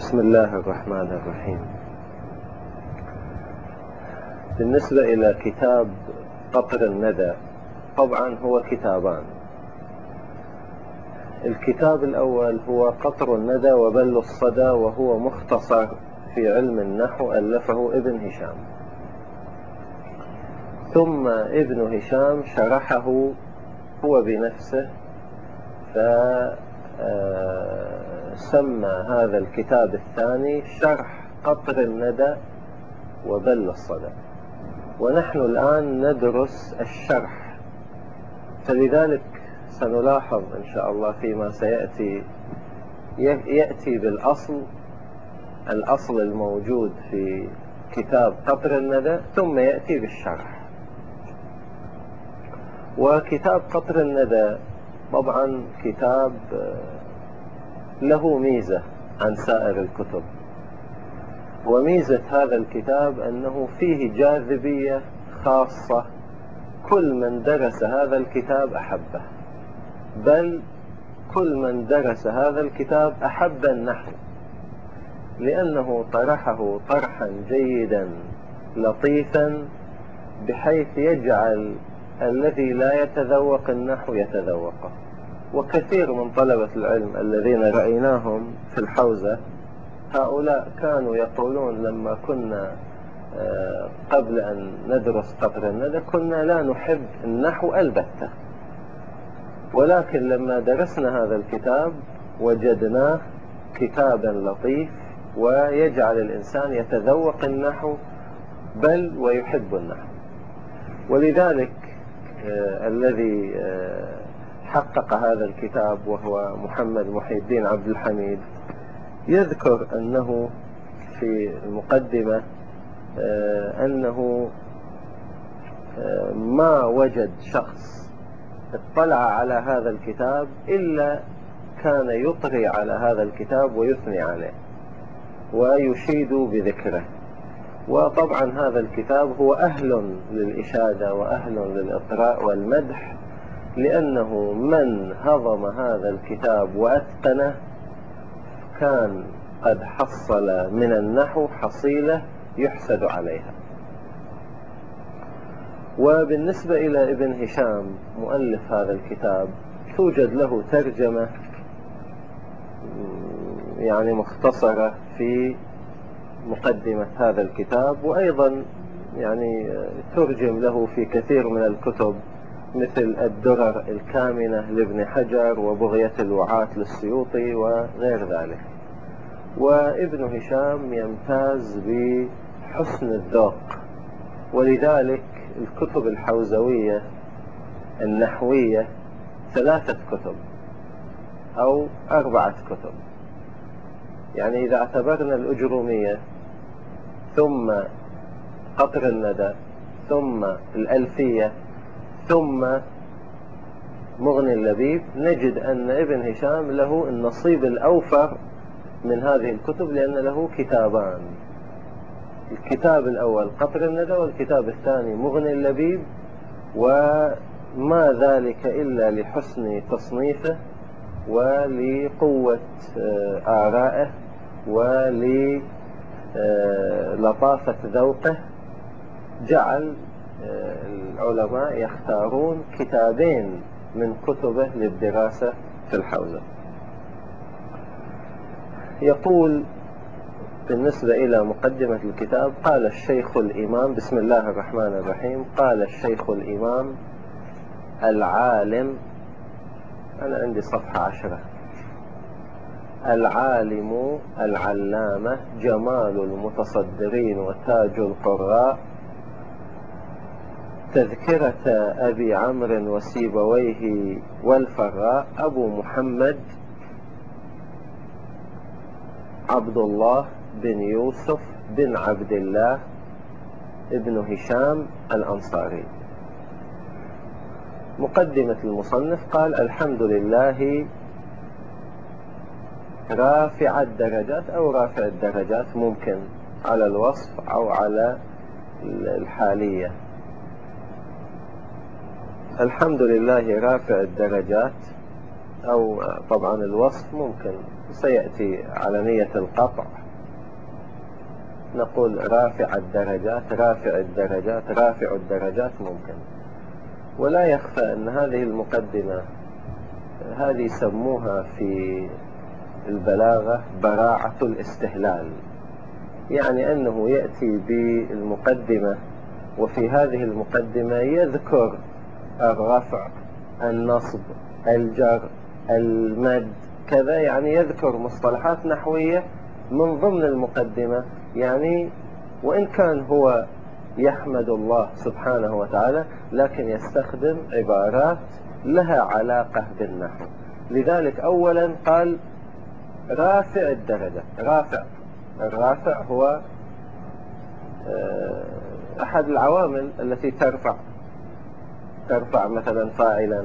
بسم الله الرحمن الرحيم. بالنسبة إلى كتاب قطر الندى، طبعا هو كتابان. الكتاب الأول هو قطر الندى وبل الصدى، وهو مختصر في علم النحو ألفه ابن هشام، ثم ابن هشام شرحه هو بنفسه، فسمى هذا الكتاب الثاني شرح قطر الندى وبل الصدى، ونحن الآن ندرس الشرح، فلذلك سنلاحظ إن شاء الله فيما سيأتي يأتي الأصل الموجود في كتاب قطر الندى، ثم يأتي بالشرح. وكتاب قطر الندى طبعا كتاب له ميزة عن سائر الكتب، وميزة هذا الكتاب أنه فيه جاذبية خاصة، كل من درس هذا الكتاب أحبه، بل كل من درس هذا الكتاب أحب النحو، لأنه طرحه طرحا جيدا لطيفا، بحيث يجعل الذي لا يتذوق النحو يتذوقه. وكثير من طلبة العلم الذين رأيناهم في الحوزة، هؤلاء كانوا يقولون لما كنا قبل أن ندرس قطر الندى كنا لا نحب النحو البتة، ولكن لما درسنا هذا الكتاب وجدناه كتابا لطيف ويجعل الإنسان يتذوق النحو بل ويحب النحو. ولذلك الذي حقق هذا الكتاب وهو محمد محي الدين عبد الحميد يذكر أنه في المقدمة أنه ما وجد شخص اطلع على هذا الكتاب إلا كان يطري على هذا الكتاب ويثني عليه ويشيد بذكره. وطبعا هذا الكتاب هو أهل للإشادة وأهل للإطراء والمدح، لأنه من هضم هذا الكتاب وأتقنه كان قد حصل من النحو حصيلة يحسد عليها. وبالنسبة إلى ابن هشام مؤلف هذا الكتاب، توجد له ترجمة يعني مختصرة في مقدمة هذا الكتاب، وأيضا يعني ترجم له في كثير من الكتب مثل الدرر الكامنة لابن حجر وبغية الوعاة للسيوطي وغير ذلك. وابن هشام يمتاز بحسن الذوق، ولذلك الكتب الحوزوية النحوية 3 كتب أو 4 كتب. يعني إذا اعتبرنا الأجرومية ثم قطر الندى ثم الألفية ثم مغني اللبيب، نجد أن ابن هشام له النصيب الأوفر من هذه الكتب، لأن له كتابان: الكتاب الأول قطر الندى، والكتاب الثاني مغني اللبيب، وما ذلك إلا لحسن تصنيفه ولقوة آرائه وللطافة ذوقه، جعل العلماء يختارون كتابين من كتبه للدراسة في الحوزة. يقول بالنسبة إلى مقدمة الكتاب: قال الشيخ الإمام، بسم الله الرحمن الرحيم، قال الشيخ الإمام العالم، أنا عندي صفحة 10، العالم العلامة جمال المتصدرين وتاج القراء، تذكرة أبي عمرو وسيبويه والفراء، أبو محمد عبد الله بن يوسف بن عبد الله ابن هشام الأنصاري. مقدمة المصنف قال: الحمد لله رافع الدرجات، أو رافع الدرجات ممكن على الوصف أو على الحالية. الحمد لله رافع الدرجات أو طبعا الوصف ممكن سيأتي على نية القطع، نقول رافع الدرجات، رافع الدرجات، رافع الدرجات ممكن. ولا يخفى أن هذه المقدمة هذه يسموها في البلاغة براعة الاستهلال، يعني أنه يأتي بالمقدمة وفي هذه المقدمة يذكر الرفع، النصب، الجر، المد، كذا، يعني يذكر مصطلحات نحوية من ضمن المقدمة، يعني وإن كان هو يحمد الله سبحانه وتعالى لكن يستخدم عبارات لها علاقة بالنحو. لذلك أولا قال رافع الدرجة. الرافع هو أحد العوامل التي ترفع مثلا فاعلا.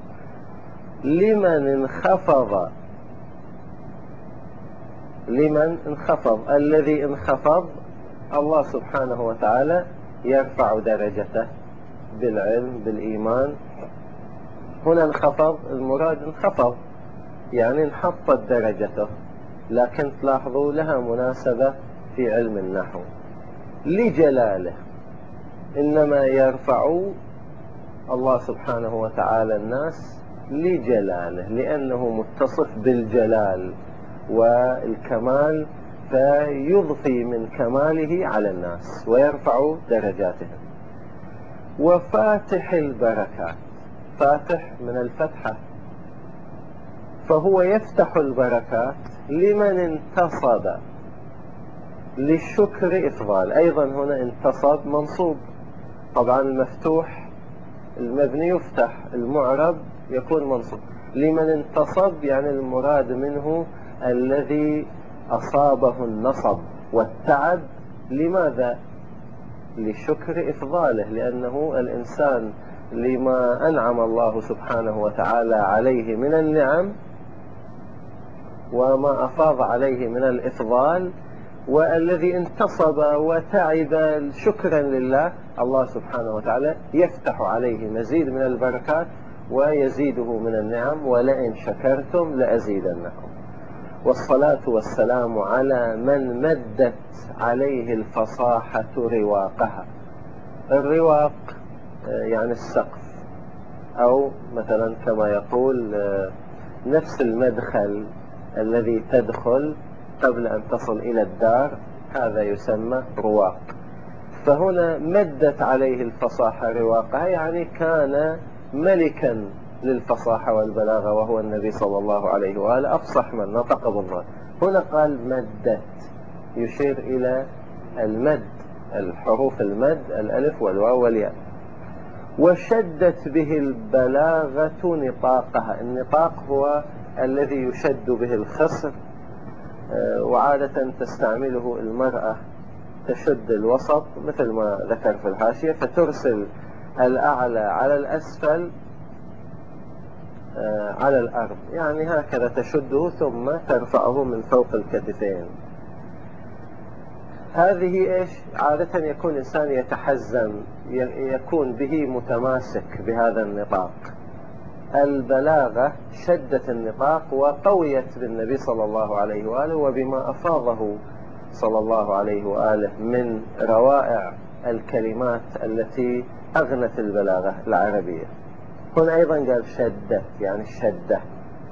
لمن انخفض، الذي انخفض الله سبحانه وتعالى يرفع درجته بالعلم بالإيمان. هنا انخفض، المراد انخفض يعني انحطت درجته، لكن تلاحظوا لها مناسبة في علم النحو. لجلاله، إنما يرفع الله سبحانه وتعالى الناس لجلاله، لأنه متصف بالجلال والكمال، فيضفي من كماله على الناس ويرفع درجاتهم. وفاتح البركات، فاتح من الفتحة، فهو يفتح البركات لمن انتصب للشكر إفضال. أيضا هنا انتصب منصوب، طبعا المفتوح المبني يفتح، المعرب يكون منصوب. لمن انتصب يعني المراد منه الذي أصابه النصب والتعب. لماذا؟ لشكر إفضاله، لأنه الإنسان لما أنعم الله سبحانه وتعالى عليه من النعم وما أفاض عليه من الإفضال، والذي انتصب وتعب شكرا لله، الله سبحانه وتعالى يفتح عليه مزيد من البركات ويزيده من النعم، ولئن شكرتم لأزيدنكم. والصلاة والسلام على من مدت عليه الفصاحة رواقها. الرواق يعني السقف، أو مثلا كما يقول نفس المدخل الذي تدخل قبل أن تصل إلى الدار، هذا يسمى رواق. فهنا مدت عليه الفصاحة رواقها، يعني كان ملكا للفصاحة والبلاغة، وهو النبي صلى الله عليه وآله أفصح من نطق بالله. هنا قال مدت، يشير إلى المد، الحروف المد، الألف والواو والياء. وشدت به البلاغة نطاقها. النطاق هو الذي يشد به الخصر، وعادة تستعمله المرأة، تشد الوسط مثل ما ذكر في الحاشية، فترسل الأعلى على الأسفل على الأرض، يعني هكذا تشده ثم ترفعه من فوق الكتفين. هذه إيش؟ عادة يكون إنسان يتحزم، يكون به متماسك بهذا النطاق. البلاغة شدت النطاق وقويت بالنبي صلى الله عليه وآله وبما أفاضه صلى الله عليه وآله من روائع الكلمات التي أغنت البلاغة العربية. هنا أيضا قال شدت يعني الشدة.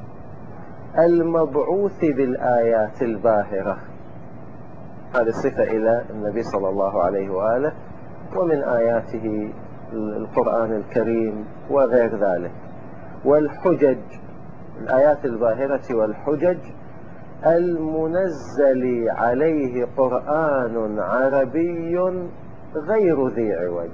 المبعوث بالآيات الباهرة، هذه صفة إلى النبي صلى الله عليه وآله، ومن آياته القرآن الكريم وغير ذلك. والحجج، الآيات الباهرة والحجج. المنزل عليه قرآن عربي غير ذي عوج،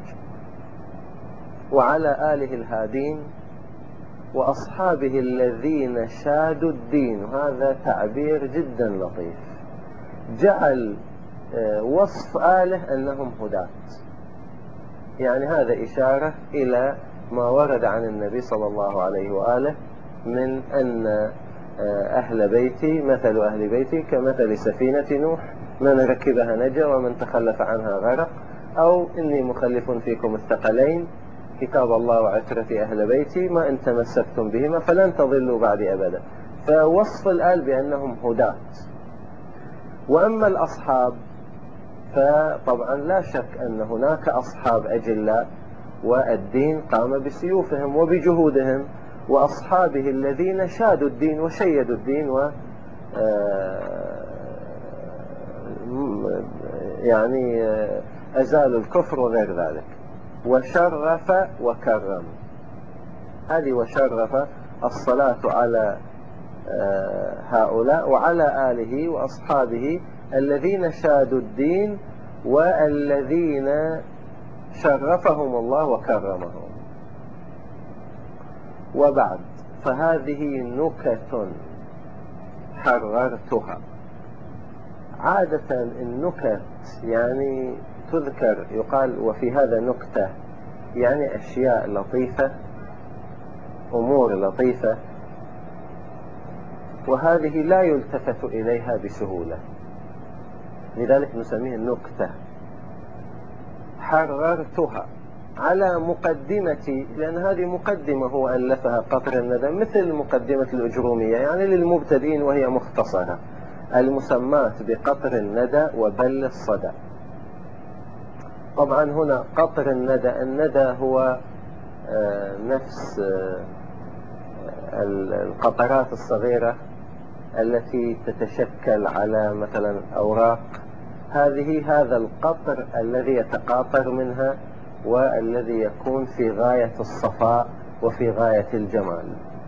وعلى آله الهادين وأصحابه الذين شادوا الدين. هذا تعبير جدا لطيف، جعل وصف آله أنهم هداة، يعني هذا إشارة إلى ما ورد عن النبي صلى الله عليه وآله من أن أهل بيتي مثل أهل بيتي كمثل سفينة نوح، من ركبها نجا ومن تخلف عنها غرق، أو إني مخلف فيكم الثقلين، كتاب الله وعترتي أهل بيتي ما إن تمسكتم بهما فلن تضلوا بعدي أبدا. فوصف الآل بأنهم هداة. وأما الأصحاب فطبعا لا شك أن هناك أصحاب أجلاء والدين قام بسيوفهم وبجهودهم، وأصحابه الذين شادوا الدين وشيدوا الدين و يعني أزالوا الكفر وغير ذلك. وشرف وكرم، هذه وشرف الصلاة على هؤلاء وعلى آله وأصحابه الذين شادوا الدين والذين شرفهم الله وكرمهم. وبعد، فهذه نكت حررتها. عادة النكت يعني تذكر، يقال وفي هذا نكتة، يعني أشياء لطيفة، أمور لطيفة، وهذه لا يلتفت إليها بسهولة، لذلك نسميه النكتة. حررتها على مقدمتي، لأن هذه مقدمة هو ألفها قطر الندى، مثل مقدمة الأجرومية يعني للمبتدئين، وهي مختصرة، المسماة بقطر الندى وبل الصدى. طبعا هنا قطر الندى، الندى هو نفس القطرات الصغيرة التي تتشكل على مثلا أوراق، هذا القطر الذي يتقاطر منها والذي يكون في غاية الصفاء وفي غاية الجمال.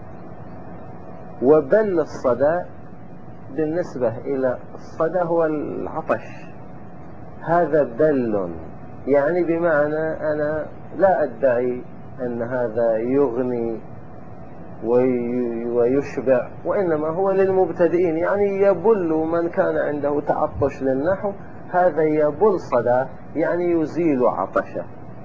وبل الصدى بالنسبة إلى الصدى هو العطش، هذا بل، يعني بمعنى أنا لا أدعي أن هذا يغني ويشبع، وإنما هو للمبتدئين، يعني يبل من كان عنده تعطش للنحو، هذا يبل صدى يعني يزيل عطشه.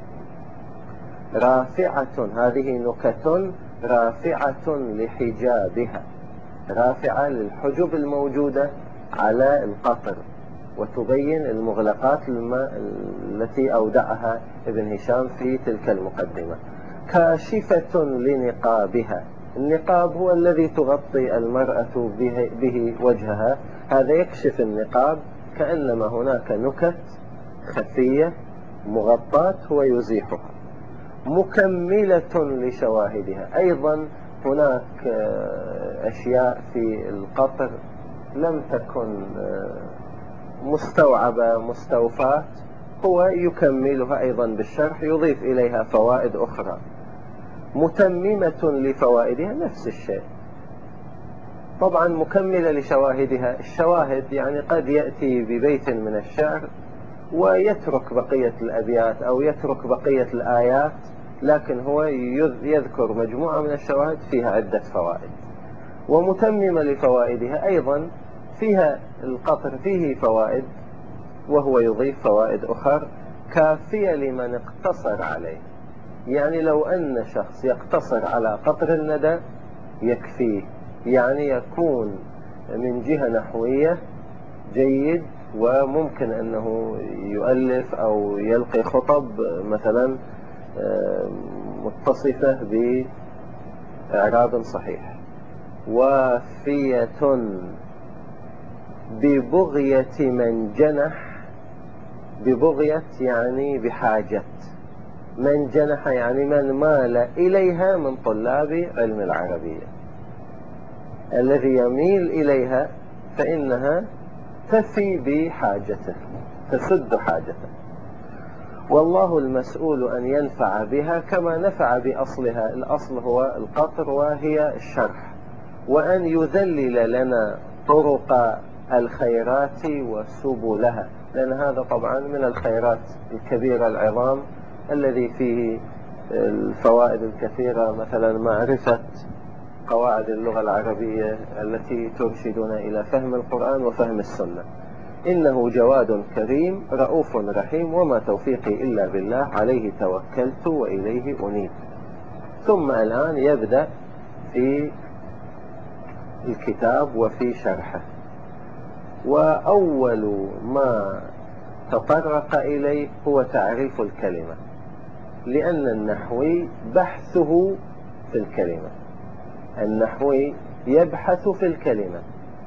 رافعة، هذه نكت رافعة لحجابها، رافعة للحجب الموجودة على القطر، وتبين المغلقات التي أودعها ابن هشام في تلك المقدمة. كاشفة لنقابها، النقاب هو الذي تغطي المرأة به وجهها، هذا يكشف النقاب، كأنما هناك نكت خفية مغطاة هو يزيحها. مكملة لشواهدها، أيضا هناك أشياء في القطر لم تكن مستوعبة مستوفاة، هو يكملها أيضا بالشرح، يضيف إليها فوائد أخرى. متممة لفوائدها، نفس الشيء. طبعا مكملة لشواهدها، الشواهد يعني قد يأتي ببيت من الشعر ويترك بقية الأبيات أو يترك بقية الآيات، لكن هو يذكر مجموعة من الشواهد فيها عدة فوائد. ومتممة لفوائدها، أيضا فيها القطر فيه فوائد وهو يضيف فوائد أخرى. كافية لمن اقتصر عليه، يعني لو أن شخص يقتصر على قطر الندى يكفيه، يعني يكون من جهة نحوية جيد، وممكن أنه يؤلف أو يلقي خطب مثلا متصفة بإعراب صحيح. وافية ببغية من جنح، ببغية يعني بحاجة، من جنح يعني من مال إليها من طلاب علم العربية، الذي يميل إليها فإنها تفي بحاجته، تسد حاجته، والله المسؤول أن ينفع بها كما نفع بأصلها. الأصل هو القطر وهي الشرح، وأن يذلل لنا طرق الخيرات وسبلها، لأن هذا طبعا من الخيرات الكبيرة العظام الذي فيه الفوائد الكثيرة، مثلا معرفة قواعد اللغة العربية التي ترشدنا إلى فهم القرآن وفهم السنة. إنه جواد كريم رؤوف رحيم، وما توفيقي إلا بالله، عليه توكلت وإليه أنيب. ثم الآن يبدأ في الكتاب وفي شرحه. وأول ما تطرق إليه هو تعريف الكلمة. لأن النحوي بحثه في الكلمة، النحوي يبحث في الكلمة،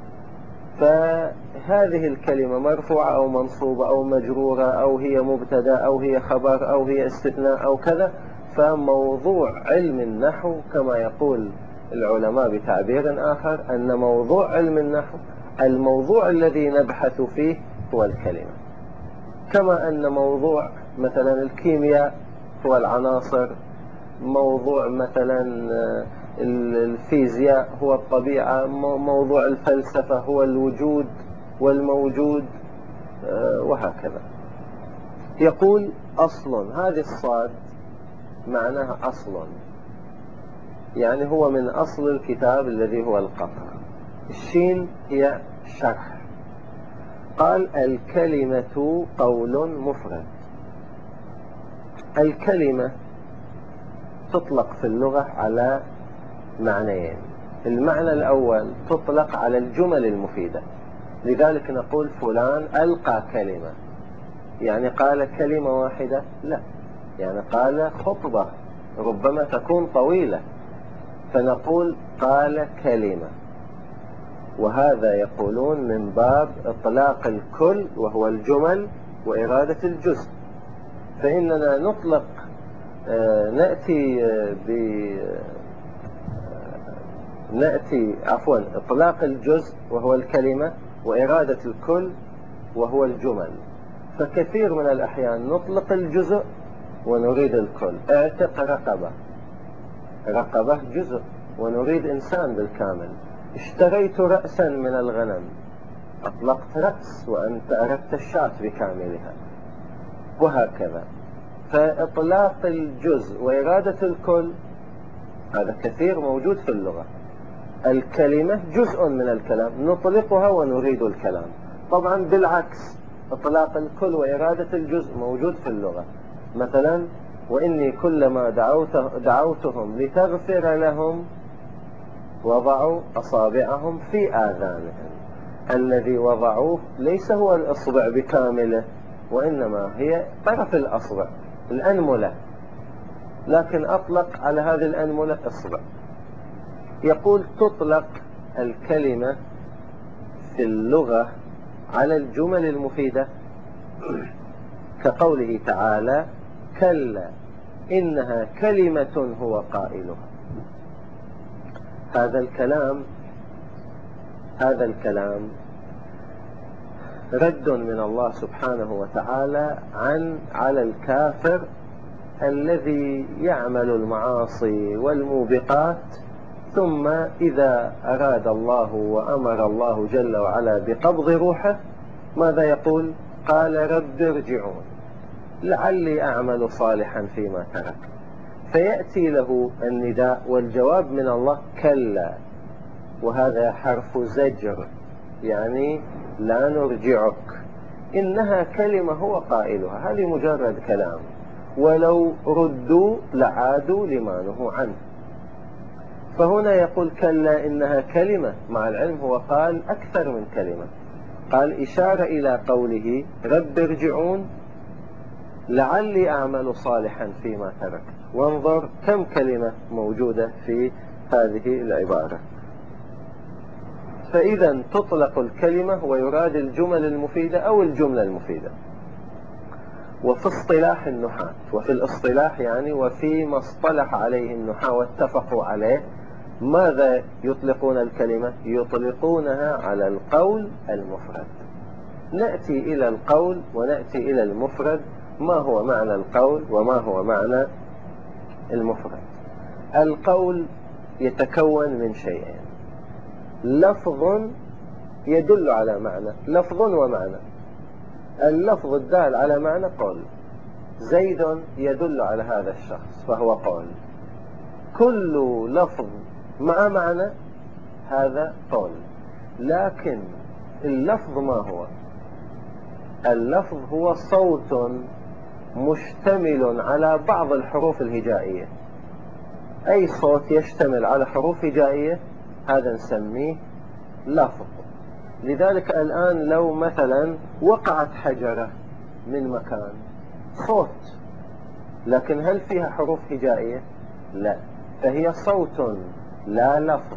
فهذه الكلمة مرفوعة أو منصوبة أو مجرورة أو هي مبتدا أو هي خبر أو هي استثناء أو كذا. فموضوع علم النحو كما يقول العلماء بتعبير آخر أن موضوع علم النحو الموضوع الذي نبحث فيه هو الكلمة، كما أن موضوع مثلا الكيمياء هو العناصر، موضوع مثلا الفيزياء هو الطبيعة، موضوع الفلسفة هو الوجود والموجود، وهكذا. يقول أصل، هذه الصاد معناها أصل، يعني هو من أصل الكتاب الذي هو القطر. الشين هي شرح. قال الكلمة قول مفرد. الكلمة تطلق في اللغة على معنيين. المعنى الأول تطلق على الجمل المفيدة، لذلك نقول فلان ألقى كلمة، يعني قال كلمة واحدة؟ لا، يعني قال خطبة ربما تكون طويلة، فنقول قال كلمة. وهذا يقولون من باب إطلاق الكل وهو الجمل وإرادة الجزء. فإننا نطلق نأتي إطلاق الجزء وهو الكلمة وإرادة الكل وهو الجمل. فكثير من الأحيان نطلق الجزء ونريد الكل. اعتق رقبة، رقبة جزء ونريد إنسان بالكامل. اشتريت رأسا من الغنم، أطلقت رأس وأنت أردت الشاة بكاملها، وهكذا. فإطلاق الجزء وإرادة الكل هذا كثير موجود في اللغة. الكلمة جزء من الكلام نطلقها ونريد الكلام. طبعا بالعكس، إطلاق الكل وإرادة الجزء موجود في اللغة. مثلا وإني كلما دعوتهم لتغفر لهم وضعوا أصابعهم في آذانهم. الذي وضعوه ليس هو الأصبع بكامله، وإنما هي طرف الأصبع، الأنملة، لكن أطلق على هذه الأنملة أصبع. يقول تطلق الكلمة في اللغة على الجمل المفيدة، كقوله تعالى كلا إنها كلمة هو قائلها. هذا الكلام رد من الله سبحانه وتعالى على الكافر الذي يعمل المعاصي والموبقات، ثم إذا أراد الله وأمر الله جل وعلا بقبض روحه ماذا يقول؟ قال رب ارجعون لعلي أعمل صالحا فيما ترك. فيأتي له النداء والجواب من الله كلا، وهذا حرف زجر، يعني لا نرجعك، إنها كلمة هو قائلها. هذه مجرد كلام، ولو ردوا لعادوا لما نهوا عنه. فهنا يقول كلا إنها كلمة، مع العلم هو قال أكثر من كلمة. قال إشارة إلى قوله رب ارجعون لعلي أعمل صالحا فيما ترك. وانظر كم كلمة موجودة في هذه العبارة. فإذا تطلق الكلمة ويراد الجمل المفيدة أو الجملة المفيدة. وفي اصطلاح النحاة، وفي الاصطلاح يعني وفيما اصطلح عليه النحاة واتفقوا عليه، ماذا يطلقون الكلمة؟ يطلقونها على القول المفرد. نأتي إلى القول ونأتي إلى المفرد. ما هو معنى القول وما هو معنى المفرد؟ القول يتكون من شيئين: لفظ يدل على معنى، لفظ ومعنى. اللفظ الدال على معنى قول، زيد يدل على هذا الشخص فهو قول. كل لفظ مع معنى هذا قول. لكن اللفظ ما هو؟ اللفظ هو صوت مشتمل على بعض الحروف الهجائية. أي صوت يشتمل على حروف هجائية هذا نسميه لفظ. لذلك الآن لو مثلا وقعت حجرة من مكان، صوت لكن هل فيها حروف هجائية؟ لا، فهي صوت لا لفظ.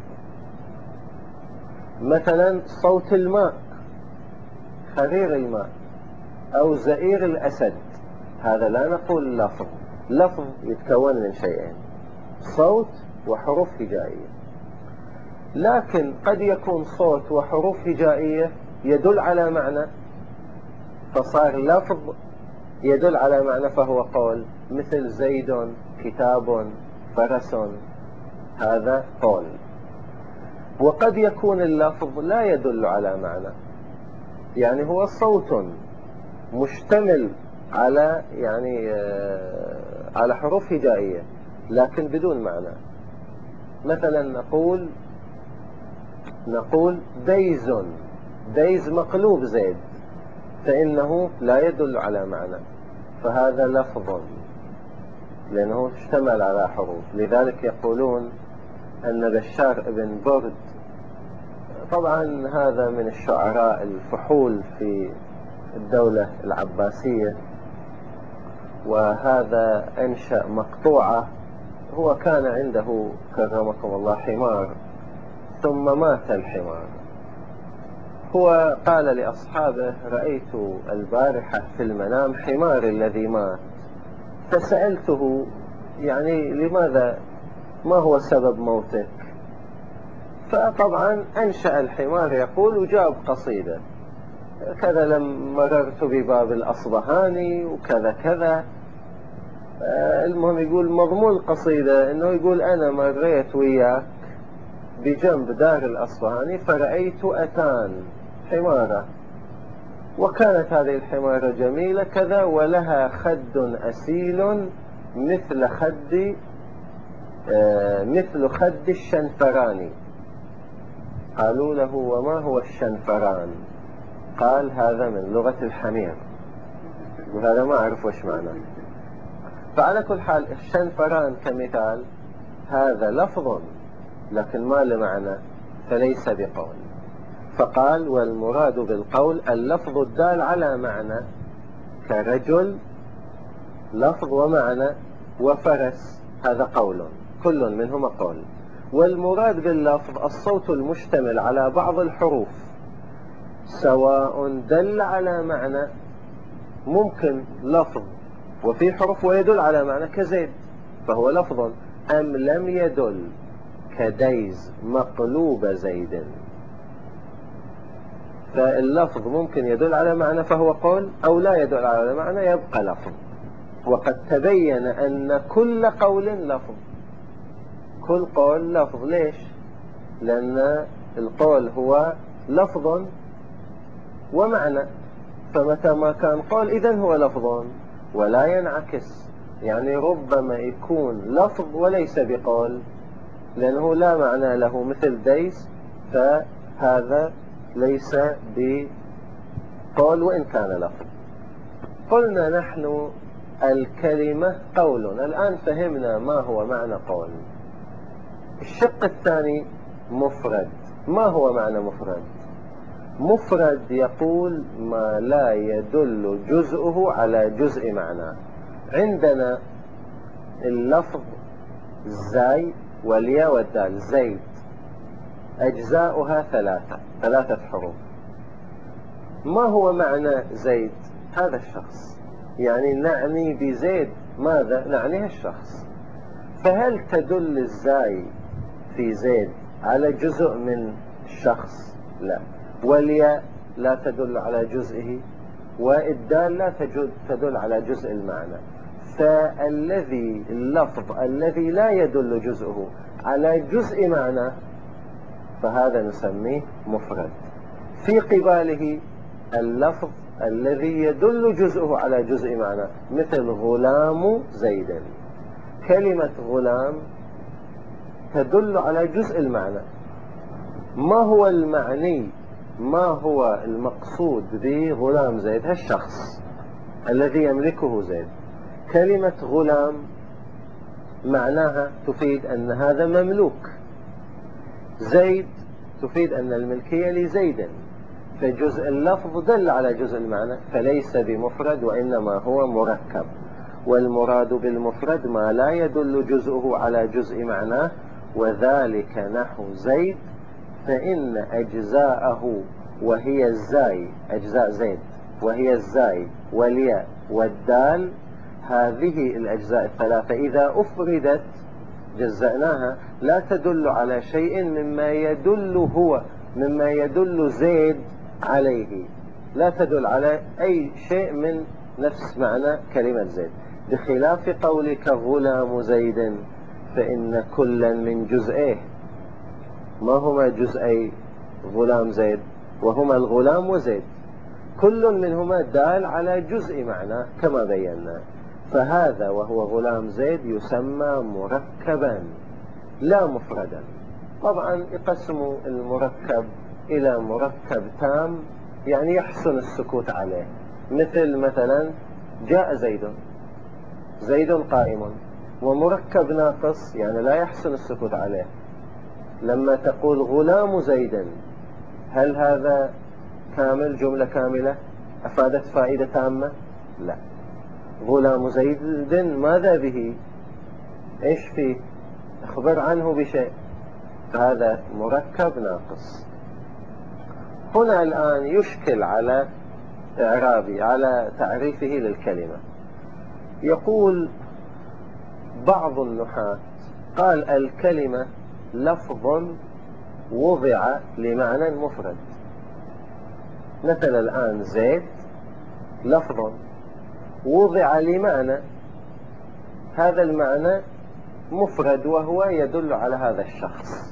مثلا صوت الماء، خرير الماء أو زئير الأسد، هذا لا نقول لفظ. لفظ يتكون من شيئين، صوت وحروف هجائية. لكن قد يكون صوت وحروف هجائية يدل على معنى، فصار لفظ يدل على معنى فهو قول، مثل زيد، كتاب، فرس، هذا قول. وقد يكون اللفظ لا يدل على معنى، يعني هو صوت مشتمل على على حروف هجائية لكن بدون معنى. مثلا نقول ديز، ديز مقلوب زيد، فإنه لا يدل على معنى، فهذا لفظ لأنه اشتمل على حروف. لذلك يقولون أن بشار بن برد، طبعا هذا من الشعراء الفحول في الدولة العباسية، وهذا أنشأ مقطوعة. هو كان عنده كرمكم الله حمار، ثم مات الحمار. هو قال لأصحابه: رأيت البارحة في المنام حماري الذي مات، فسألته لماذا، ما هو سبب موتك؟ فطبعا أنشأ الحمار يقول، وجاب قصيدة كذا: لم مررت بباب الأصبهاني وكذا كذا. المهم يقول مضمون القصيدة انه يقول: انا مريت وياك بجنب دار الأصبهاني فرأيت أتان حمارة، وكانت هذه الحمارة جميلة كذا، ولها خد أسيل مثل خد الشنفراني. قالوا له: وما هو الشنفران؟ قال: هذا من لغة الحمير، وهذا ما أعرف وش معناه. فعلى كل حال الشنفران كمثال هذا لفظ لكن ما له معنى، فليس بقول. فقال: والمراد بالقول اللفظ الدال على معنى، كرجل لفظ ومعنى، وفرس هذا قول، كل منهما قول. والمراد باللفظ الصوت المشتمل على بعض الحروف، سواء دل على معنى، ممكن لفظ وفي حروف ويدل على معنى كزيد فهو لفظ، أم لم يدل، كديز مقلوب زيد. فاللفظ ممكن يدل على معنى فهو قول، أو لا يدل على معنى يبقى لفظ. وقد تبين أن كل قول لفظ، كل قول لفظ. ليش؟ لأن القول هو لفظ ومعنى، فمتى ما كان قول إذن هو لفظ، ولا ينعكس. ربما يكون لفظ وليس بقول، لأنه لا معنى له، مثل ديس، فهذا ليس بقول وإن كان لفظ. قلنا نحن الكلمة قول. الآن فهمنا ما هو معنى قول. الشق الثاني مفرد. ما هو معنى مفرد؟ مفرد يقول ما لا يدل جزءه على جزء معناه. عندنا اللفظ زاي والياء والدال، زيد أجزاؤها ثلاثة حروف. ما هو معنى زيد؟ هذا الشخص، نعني بزيد ماذا؟ نعنيه الشخص. فهل تدل الزاي في زيد على جزء من الشخص؟ لا. والياء لا تدل على جزئه، والدال لا تدل على جزء المعنى. اللفظ الذي لا يدل جزءه على جزء معنى فهذا نسميه مفرد. في قباله اللفظ الذي يدل جزءه على جزء معنى، مثل غلام زيد. كلمة غلام تدل على جزء المعنى. ما هو المعني؟ ما هو المقصود بغلام زيد؟ الشخص الذي يملكه زيد. كلمة غلام معناها تفيد أن هذا مملوك. زيد تفيد أن الملكية لزيد، فجزء اللفظ دل على جزء المعنى، فليس بمفرد وإنما هو مركب. والمراد بالمفرد ما لا يدل جزءه على جزء معناه، وذلك نحو زيد، فإن أجزاءه وهي الزاي، أجزاء زيد وهي الزاي والياء والدال، هذه الأجزاء الثلاثة إذا أفردت جزأناها لا تدل على شيء مما يدل زيد عليه، لا تدل على أي شيء من نفس معنى كلمة زيد، بخلاف قولك غلام زيد، فإن كلا من جزئيه، ما هما جزئي غلام زيد؟ وهما الغلام وزيد، كل منهما دال على جزء معنى كما بينا، فهذا وهو غلام زيد يسمى مركبا لا مفردا. طبعا يقسم المركب إلى مركب تام، يعني يحسن السكوت عليه، مثلا جاء زيد قائم، ومركب ناقص يعني لا يحسن السكوت عليه، لما تقول غلام زيد، هل هذا كامل، جملة كاملة أفادت فائدة تامة؟ لا. غلام زيد ماذا به؟ إيش فيه؟ اخبر عنه بشيء، هذا مركب ناقص. هنا الآن يشكل على إعرابي، على تعريفه للكلمة. يقول بعض النحاة قال الكلمة لفظ وضع لمعنى مفرد. مثل الآن زيد لفظ وضع لمعنى، هذا المعنى مفرد وهو يدل على هذا الشخص.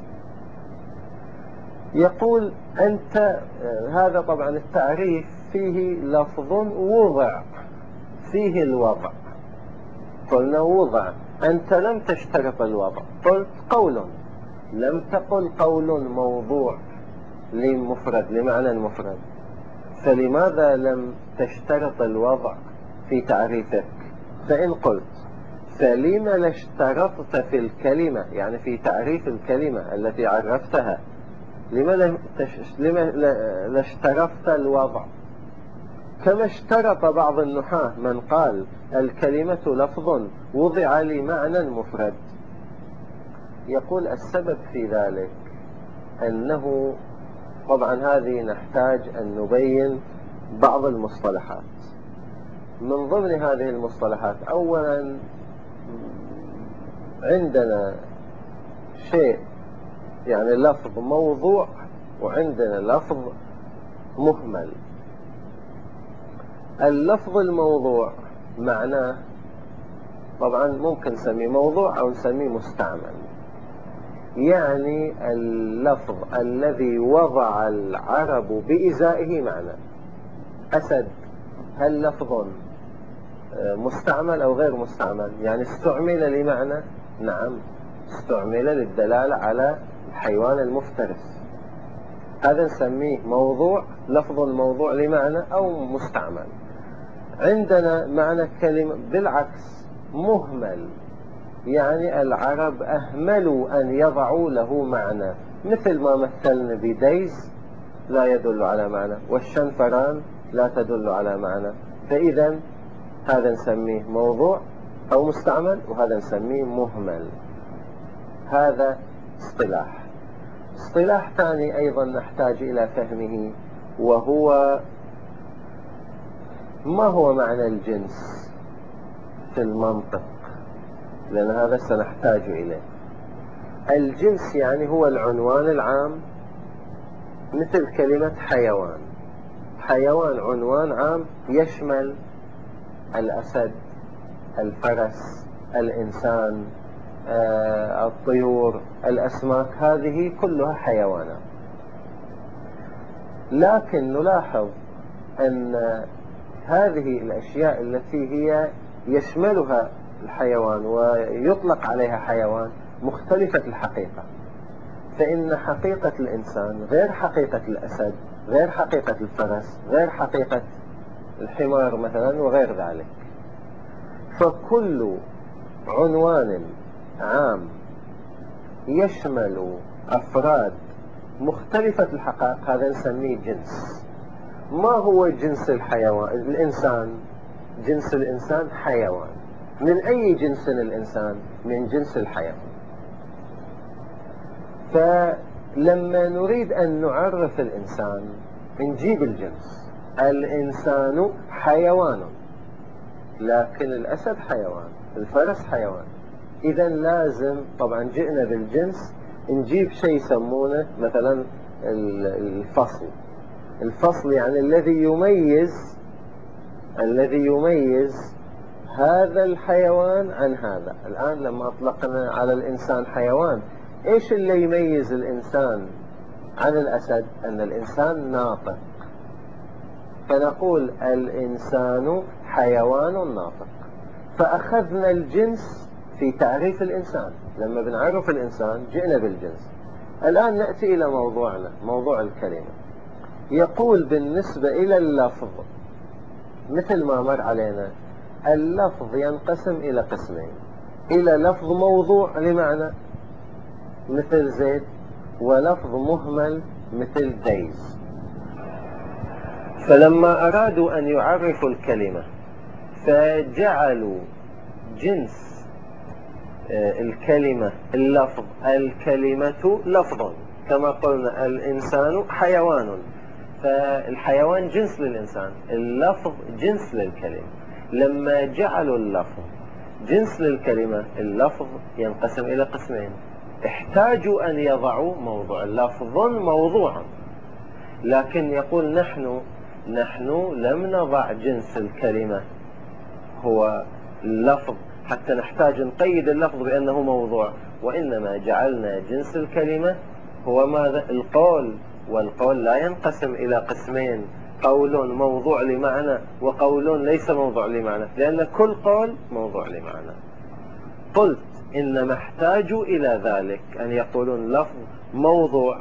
يقول أنت، هذا طبعا التعريف فيه لفظ وضع، فيه الوضع، قلنا وضع، أنت لم تشترط الوضع، قلت قول، لم تقل قول موضوع لمفرد لمعنى المفرد، فلماذا لم تشترط الوضع في تعريفك؟ فإن قلت فلما لا اشترطت في الكلمة، يعني في تعريف الكلمة التي عرفتها، لما لا اشترطت الوضع؟ كما اشترط بعض النحاة من قال الكلمة لفظ وضع لمعنى مفرد. يقول السبب في ذلك أنه طبعا هذه نحتاج أن نبين بعض المصطلحات. من ضمن هذه المصطلحات أولا عندنا شيء يعني لفظ موضوع، وعندنا لفظ مهمل. اللفظ الموضوع معناه طبعا ممكن نسميه موضوع أو نسميه مستعمل، يعني اللفظ الذي وضع العرب بإزائه معنى. أسد هل لفظ مستعمل أو غير مستعمل؟ يعني استعمل لمعنى؟ نعم، استعمل للدلالة على الحيوان المفترس، هذا نسميه موضوع، لفظ موضوع لمعنى أو مستعمل. عندنا معنى كلمة بالعكس مهمل، يعني العرب أهملوا أن يضعوا له معنى، مثل ما مثلنا بديز لا يدل على معنى، والشنفران لا تدل على معنى، فإذا هذا نسميه موضوع أو مستعمل، وهذا نسميه مهمل. هذا اصطلاح ثاني أيضا نحتاج إلى فهمه، وهو ما هو معنى الجنس في المنطق، لأن هذا سنحتاج إليه. الجنس يعني هو العنوان العام، مثل كلمة حيوان. حيوان عنوان عام يشمل الأسد، الفرس، الإنسان، الطيور، الأسماك، هذه كلها حيوانات. لكن نلاحظ أن هذه الأشياء التي هي يشملها الحيوان ويطلق عليها حيوان مختلفة الحقيقة، فإن حقيقة الإنسان غير حقيقة الأسد، غير حقيقة الفرس، غير حقيقة الحمار مثلا، وغير ذلك. فكل عنوان عام يشمل أفراد مختلفة الحقائق هذا نسميه جنس. ما هو جنس الحيوان؟ الإنسان، جنس الإنسان حيوان، من أي جنس الإنسان؟ من جنس الحيوان. فلما نريد أن نعرف الإنسان نجيب الجنس. الإنسان حيوان، لكن الأسد حيوان، الفرس حيوان. إذا لازم طبعا جئنا بالجنس نجيب شيء يسمونه مثلا الفصل. الفصل يعني الذي يميز هذا الحيوان عن هذا. الآن لما أطلقنا على الإنسان حيوان، إيش اللي يميز الإنسان عن الأسد؟ أن الإنسان ناطق، فنقول الإنسان حيوان ناطق. فأخذنا الجنس في تعريف الإنسان. لما بنعرف الإنسان جئنا بالجنس. الآن نأتي إلى موضوعنا، موضوع الكلمة. يقول بالنسبة إلى اللفظ مثل ما مر علينا، اللفظ ينقسم إلى قسمين: إلى لفظ موضوع لمعنى مثل زيد، ولفظ مهمل مثل ديز. فلما أرادوا أن يعرفوا الكلمة فجعلوا جنس الكلمة اللفظ. الكلمة لفظ، كما قلنا الإنسان حيوان، فالحيوان جنس للإنسان، اللفظ جنس للكلمة. لما جعلوا اللفظ جنس للكلمة، اللفظ ينقسم إلى قسمين. احتاجوا أن يضعوا موضوع، لفظ موضوعا، لكن يقول نحن لم نضع جنس الكلمة هو اللفظ حتى نحتاج نقيد اللفظ بأنه موضوع، وإنما جعلنا جنس الكلمة هو ماذا؟ القول. والقول لا ينقسم إلى قسمين: قول موضوع لمعنى وقول ليس موضوع لمعنى، لأن كل قول موضوع لمعنى. قلت إنما احتاجوا إلى ذلك أن يقولون لفظ موضوع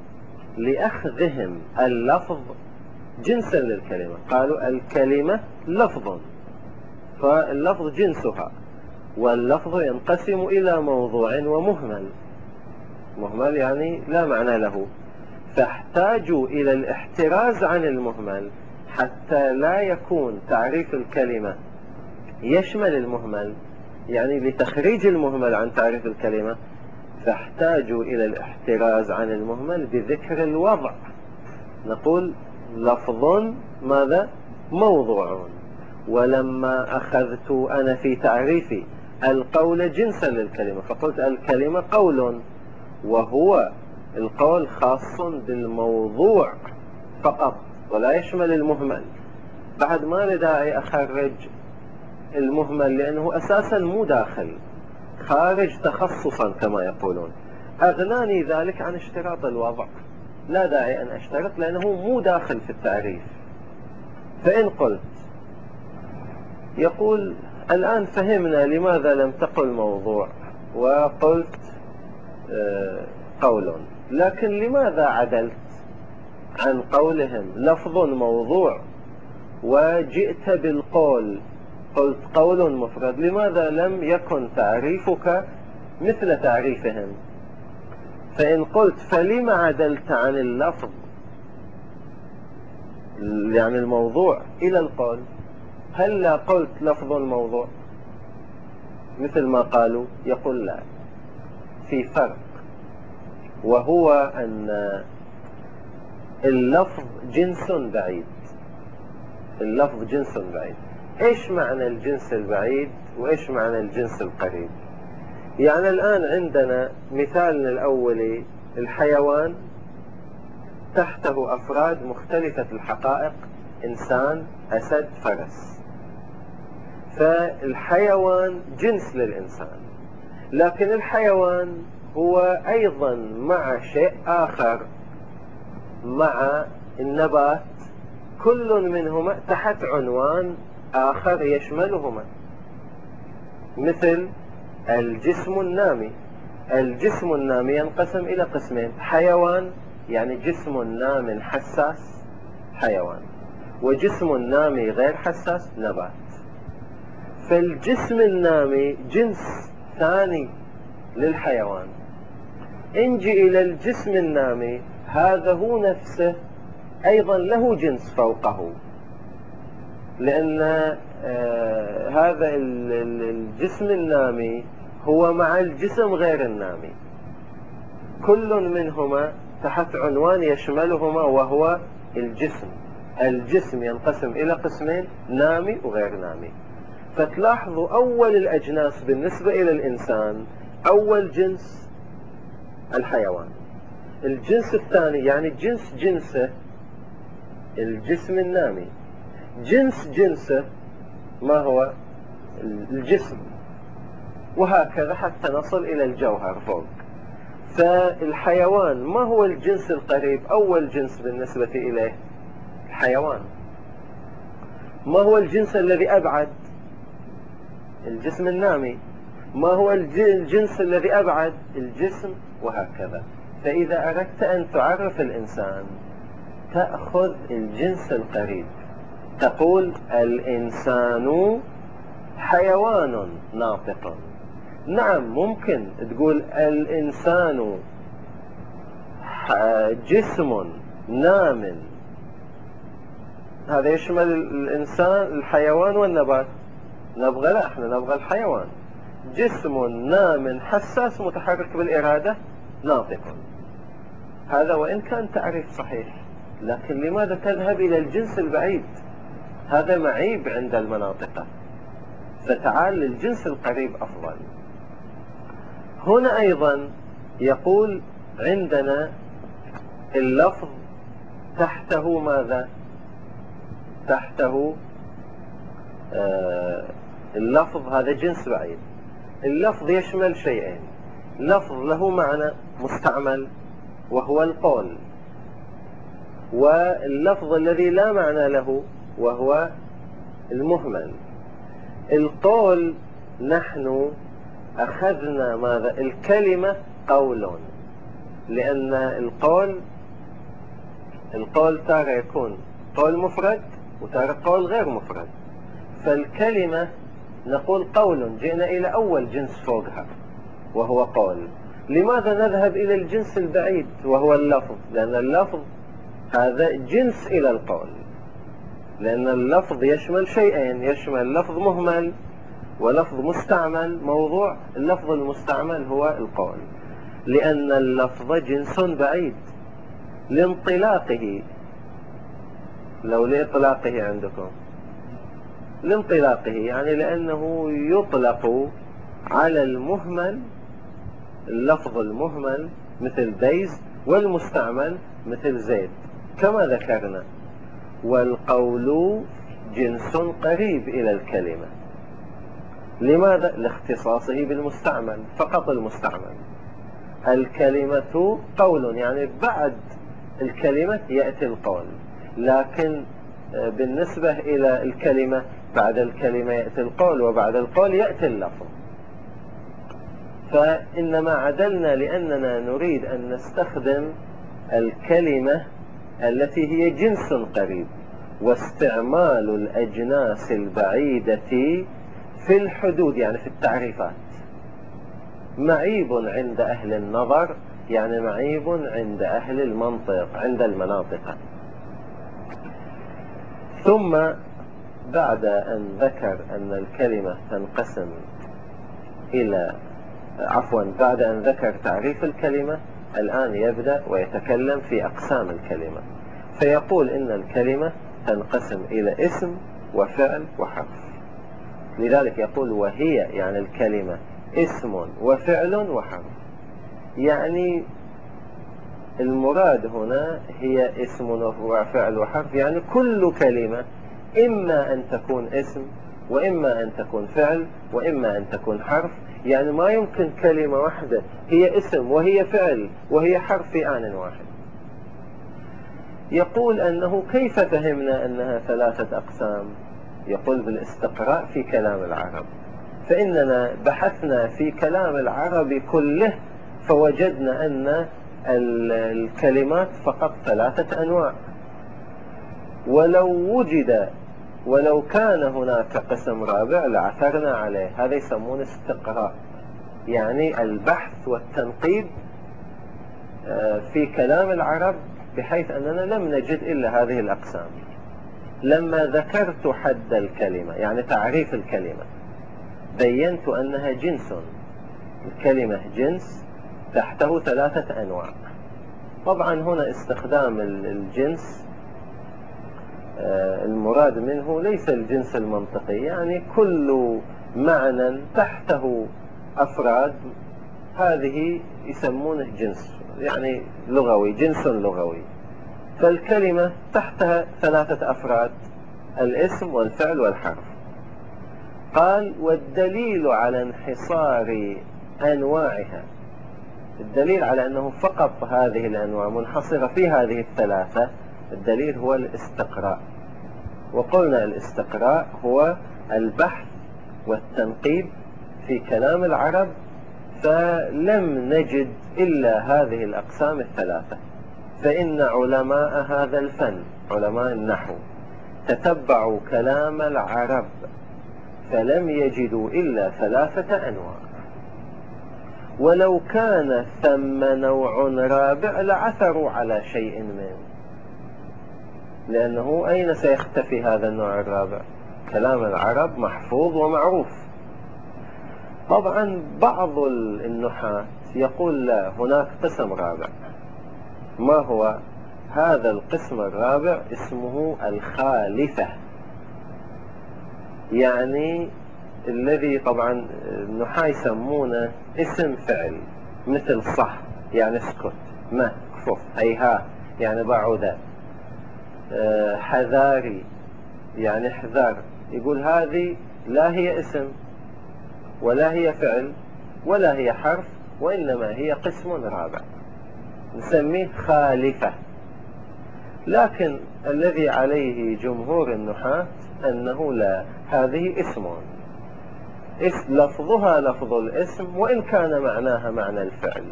لأخذهم اللفظ جنسا للكلمة. قالوا الكلمة لفظ، فاللفظ جنسها، واللفظ ينقسم إلى موضوع ومهمل. مهمل يعني لا معنى له، فاحتاجوا إلى الاحتراز عن المهمل حتى لا يكون تعريف الكلمة يشمل المهمل، يعني لتخريج المهمل عن تعريف الكلمة. فاحتاجوا إلى الاحتراز عن المهمل بذكر الوضع. نقول لفظ ماذا؟ موضوع. ولما أخذت أنا في تعريفي القول جنسا للكلمة، فقلت الكلمة قول، وهو القول خاص بالموضوع فقط ولا يشمل المهمل. بعد ما لداعي أخرج المهمل لأنه أساسا مو داخل، خارج تخصصا كما يقولون. أغناني ذلك عن اشتراط الوضع، لا داعي أن أشترط لأنه مو داخل في التعريف. فإن قلت، يقول الآن فهمنا لماذا لم تقل موضوع وقلت قول، لكن لماذا عدلت عن قولهم لفظ موضوع وجئت بالقول قلت قول مفرد؟ لماذا لم يكن تعريفك مثل تعريفهم؟ فإن قلت فلم عدلت عن اللفظ يعني الموضوع إلى القول؟ هل لا قلت لفظ موضوع مثل ما قالوا؟ يقول لا، في فرق، وهو أن اللفظ جنس بعيد. اللفظ جنس بعيد. إيش معنى الجنس البعيد وإيش معنى الجنس القريب؟ يعني الآن عندنا مثالنا الأولي الحيوان، تحته أفراد مختلفة الحقائق: إنسان، أسد، فرس. فالحيوان جنس للإنسان، لكن الحيوان هو أيضا مع شيء آخر، مع النبات، كل منهما تحت عنوان آخر يشملهما، مثل الجسم النامي. الجسم النامي ينقسم إلى قسمين: حيوان يعني جسم نام حساس حيوان، وجسم نامي غير حساس نبات. فالجسم النامي جنس ثاني للحيوان. انجي إلى الجسم النامي، هذا هو نفسه أيضا له جنس فوقه، لأن هذا الجسم النامي هو مع الجسم غير النامي، كل منهما تحت عنوان يشملهما وهو الجسم. الجسم ينقسم إلى قسمين، نامي وغير نامي. فتلاحظوا أول الأجناس بالنسبة إلى الإنسان، أول جنس الحيوان، الجنس الثاني يعني جنسه الجسم النامي، جنسه ما هو الجسم، وهكذا حتى نصل إلى الجوهر فوق. فالحيوان ما هو الجنس القريب؟ أول جنس بالنسبة إليه الحيوان. ما هو الجنس الذي أبعد؟ الجسم النامي. ما هو الجنس الذي أبعد؟ الجسم، وهكذا. فإذا أردت أن تعرف الإنسان تأخذ الجنس القريب، تقول الإنسان حيوان ناطق. نعم ممكن تقول الإنسان جسم نام، هذا يشمل الإنسان الحيوان والنبات. لا، احنا نبغى الحيوان، جسم نام حساس متحرك بالإرادة ناطق. هذا وإن كان تعريف صحيح، لكن لماذا تذهب إلى الجنس البعيد؟ هذا معيب عند المناطق، فتعال للجنس القريب أفضل. هنا أيضا يقول عندنا اللفظ تحته ماذا؟ تحته اللفظ، هذا جنس بعيد. اللفظ يشمل شيئين، لفظ له معنى مستعمل وهو القول، واللفظ الذي لا معنى له وهو المهمل. القول نحن أخذنا ماذا؟ الكلمة قول، لأن القول تارة يكون قول مفرد وتارة قول غير مفرد. فالكلمة نقول قول، جئنا إلى أول جنس فوقها وهو قول. لماذا نذهب إلى الجنس البعيد وهو اللفظ؟ لأن اللفظ هذا جنس إلى القول، لأن اللفظ يشمل شيئين، يشمل لفظ مهمل ولفظ مستعمل موضوع. اللفظ المستعمل هو القول، لأن اللفظ جنس بعيد لانطلاقه. لو لإطلاقه عندكم، لانطلاقه يعني لأنه يطلق على المهمل، اللفظ المهمل مثل بيز، والمستعمل مثل زيد كما ذكرنا. والقول جنس قريب إلى الكلمة. لماذا؟ لاختصاصه بالمستعمل، فقط المستعمل. الكلمة قول يعني بعد الكلمة يأتي القول، لكن بالنسبة إلى الكلمة بعد الكلمة يأتي القول، وبعد القول يأتي اللفظ. فإنما عدلنا لأننا نريد أن نستخدم الكلمة التي هي جنس قريب. واستعمال الأجناس البعيدة في الحدود يعني في التعريفات معيب عند أهل النظر، يعني معيب عند أهل المنطق، عند المناطق. ثم بعد أن ذكر أن الكلمة تنقسم إلى بعد أن ذكر تعريف الكلمة، الآن يبدأ ويتكلم في أقسام الكلمة. فيقول إن الكلمة تنقسم إلى اسم وفعل وحرف. لذلك يقول وهي، يعني الكلمة اسم وفعل وحرف. يعني المراد هنا هي اسم وفعل وحرف، يعني كل كلمة إما أن تكون اسم وإما أن تكون فعل وإما أن تكون حرف. يعني ما يمكن كلمة واحدة هي اسم وهي فعل وهي حرف في آن واحد. يقول أنه كيف فهمنا أنها ثلاثة أقسام؟ يقول بالاستقراء في كلام العرب، فإننا بحثنا في كلام العرب كله فوجدنا أن الكلمات فقط ثلاثة أنواع. ولو كان هناك قسم رابع لعثرنا عليه. هذا يسمون استقراء، يعني البحث والتنقيب في كلام العرب، بحيث أننا لم نجد إلا هذه الأقسام. لما ذكرت حد الكلمة يعني تعريف الكلمة بينت أنها جنس، الكلمة جنس تحته 3 أنواع. طبعا هنا استخدام الجنس المراد منه ليس الجنس المنطقي، يعني كل معنى تحته أفراد هذه يسمونه جنس، يعني لغوي، جنس لغوي. فالكلمة تحتها 3 أفراد: الاسم والفعل والحرف. قال: والدليل على انحصار أنواعها، الدليل على أنه فقط هذه الأنواع منحصرة في هذه ال3، الدليل هو الاستقراء. وقلنا الاستقراء هو البحث والتنقيب في كلام العرب، فلم نجد إلا هذه الأقسام ال3. فإن علماء هذا الفن، علماء النحو، تتبعوا كلام العرب فلم يجدوا إلا 3 أنواع، ولو كان ثم نوع رابع لعثروا على شيء منه، لأنه أين سيختفي هذا النوع الرابع؟ كلام العرب محفوظ ومعروف. طبعا بعض النحاة يقول لا، هناك قسم رابع. ما هو هذا القسم الرابع؟ اسمه الخالفة، يعني الذي طبعا النحاة يسمونه اسم فعل، مثل صح يعني اسكت، ما كفف، هيها يعني بعوذا، حذاري يعني احذر. يقول هذه لا هي اسم ولا هي فعل ولا هي حرف، وإنما هي قسم رابع نسميه خالفة. لكن الذي عليه جمهور النحاة أنه لا، هذه اسم، لفظها لفظ الاسم وإن كان معناها معنى الفعل.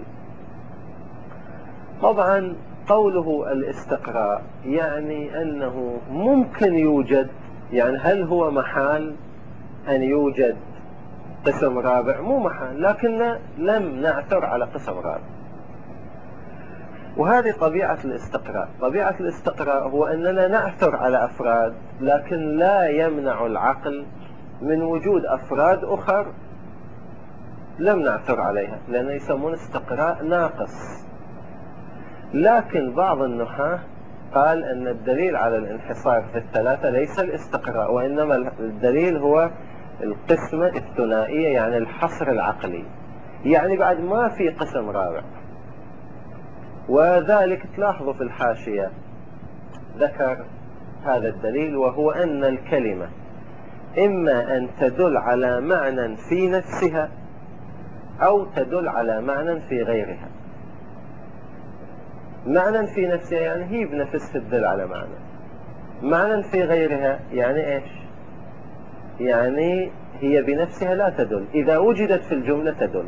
طبعا قوله الاستقراء يعني أنه ممكن يوجد، يعني هل هو محال أن يوجد قسم رابع؟ مو محال، لكن لم نعثر على قسم رابع. وهذه طبيعة الاستقراء. طبيعة الاستقراء هو أننا نعثر على أفراد، لكن لا يمنع العقل من وجود أفراد أخر لم نعثر عليها، لأنه يسمون استقراء ناقص. لكن بعض النحاة قال أن الدليل على الانحصار في ال3 ليس الاستقراء، وإنما الدليل هو القسمة الثنائية، يعني الحصر العقلي، يعني بعد ما في قسم رابع. وذلك تلاحظوا في الحاشية ذكر هذا الدليل، وهو أن الكلمة إما أن تدل على معنى في نفسها أو تدل على معنى في غيرها. معنى في نفسها يعني هي بنفسها تدل على معنى، معنى في غيرها يعني إيش؟ يعني هي بنفسها لا تدل، إذا وجدت في الجملة تدل.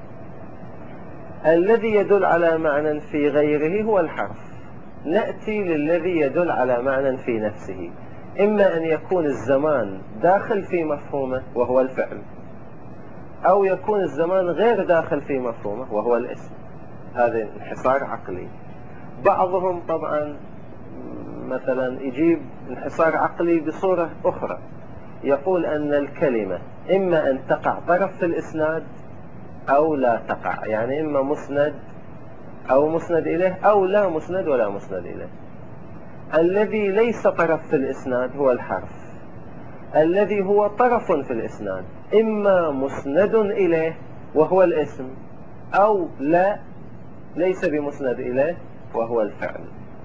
الذي يدل على معنى في غيره هو الحرف. نأتي للذي يدل على معنى في نفسه، إما أن يكون الزمان داخل في مفهومه وهو الفعل، أو يكون الزمان غير داخل في مفهومه وهو الاسم. هذا انحصار عقلي. بعضهم طبعا مثلا يجيب انحصار عقلي بصورة أخرى، يقول أن الكلمة إما أن تقع طرف في الإسناد أو لا تقع، يعني إما مسند أو مسند إليه أو لا مسند ولا مسند إليه. الذي ليس طرف في الإسناد هو الحرف، الذي هو طرف في الإسناد إما مسند إليه وهو الاسم، أو لا ليس بمسند إليه وهو الفعل.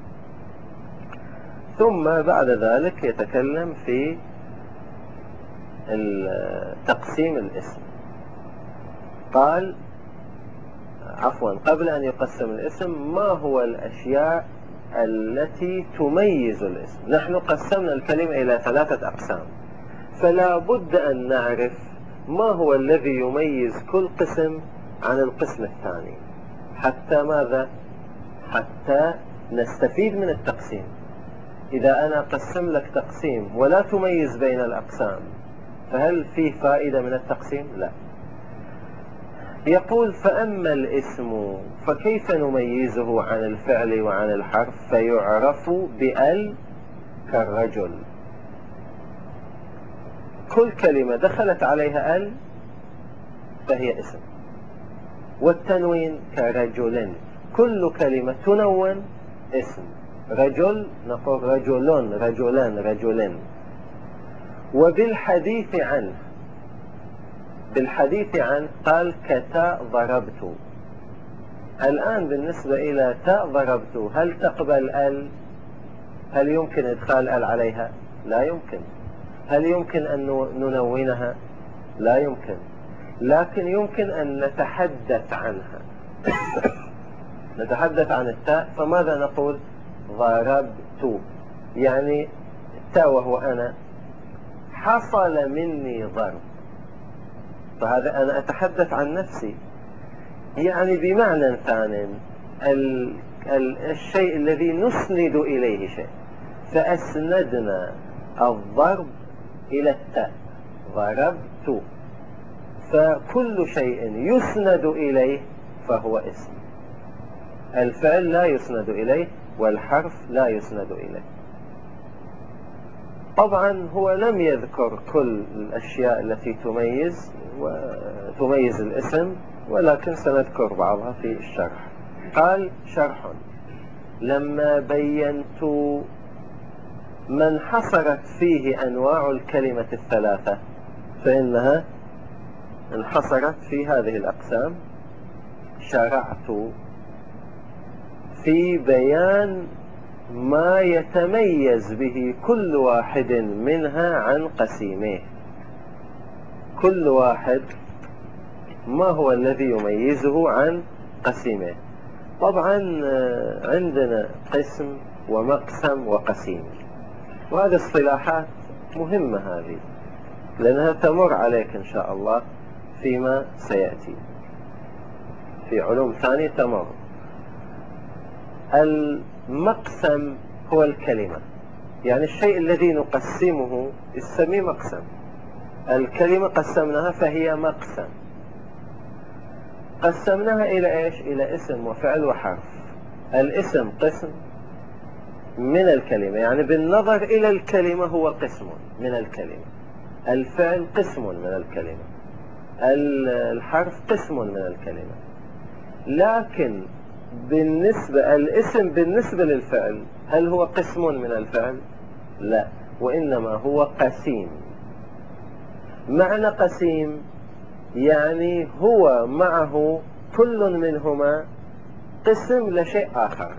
ثم بعد ذلك يتكلم في تقسيم الاسم. قال عفوا، قبل أن يقسم الاسم، ما هو الأشياء التي تميز الاسم؟ نحن قسمنا الكلمة إلى 3 أقسام، فلا بد أن نعرف ما هو الذي يميز كل قسم عن القسم الثاني. حتى ماذا؟ حتى نستفيد من التقسيم. إذا أنا قسم لك تقسيم ولا تميز بين الأقسام، فهل فيه فائدة من التقسيم؟ لا. يقول فأما الاسم فكيف نميزه عن الفعل وعن الحرف؟ فيعرف بأل كالرجل. كل كلمة دخلت عليها ال فهي اسم. والتنوين كرجل، كل كلمة تنون اسم. رجل نقول رجلون، رجلان، رجلين. وبالحديث عنه، بالحديث عنه قال كتاء ضربت. الآن بالنسبة إلى تاء ضربت، هل تقبل ال؟ هل يمكن إدخال ال عليها؟ لا يمكن. هل يمكن أن ننونها؟ لا يمكن. لكن يمكن أن نتحدث عنها. نتحدث عن التاء، فماذا نقول؟ ضربت، يعني التاء وهو أنا، حصل مني ضرب، فهذا أنا أتحدث عن نفسي. يعني بمعنى ثاني الشيء الذي نسند إليه شيء، فأسندنا الضرب إلى التاء، ضربت. فكل شيء يسند إليه فهو اسم. الفعل لا يسند إليه والحرف لا يسند إليه. طبعا هو لم يذكر كل الأشياء التي تميز الاسم، ولكن سنذكر بعضها في الشرح. قال شرح: لما بينت ما انحصرت فيه أنواع الكلمة الثلاثة، فإنها انحصرت في هذه الأقسام، شرعت في بيان ما يتميز به كل واحد منها عن قسيمه. كل واحد ما هو الذي يميزه عن قسيمه. طبعا عندنا قسم ومقسم وقسيم، وهذه اصطلاحات مهمة هذه، لأنها تمر عليك إن شاء الله فيما سيأتي في علوم ثانية تمر. المقسم هو الكلمة، يعني الشيء الذي نقسمه نسميه مقسم. الكلمة قسمناها فهي مقسم. قسمناها إلى إيش؟ إلى اسم وفعل وحرف. الاسم قسم من الكلمة، يعني بالنظر إلى الكلمة هو قسم من الكلمة. الفعل قسم من الكلمة. الحرف قسم من الكلمة. لكن الاسم بالنسبة للفعل، هل هو قسم من الفعل؟ لا، وإنما هو قسيم. معنى قسيم يعني هو معه كل منهما قسم لشيء آخر.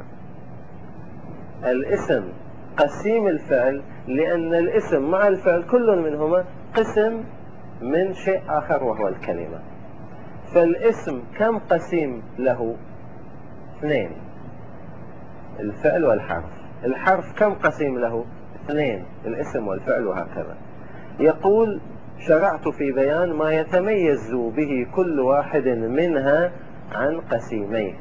الاسم قسيم الفعل لأن الاسم مع الفعل كل منهما قسم من شيء آخر وهو الكلمة. فالاسم كم قسيم له؟ 2، الفعل والحرف. الحرف كم قسيم له؟ 2، الاسم والفعل، وهكذا. يقول شرعت في بيان ما يتميز به كل واحد منها عن قسيميه.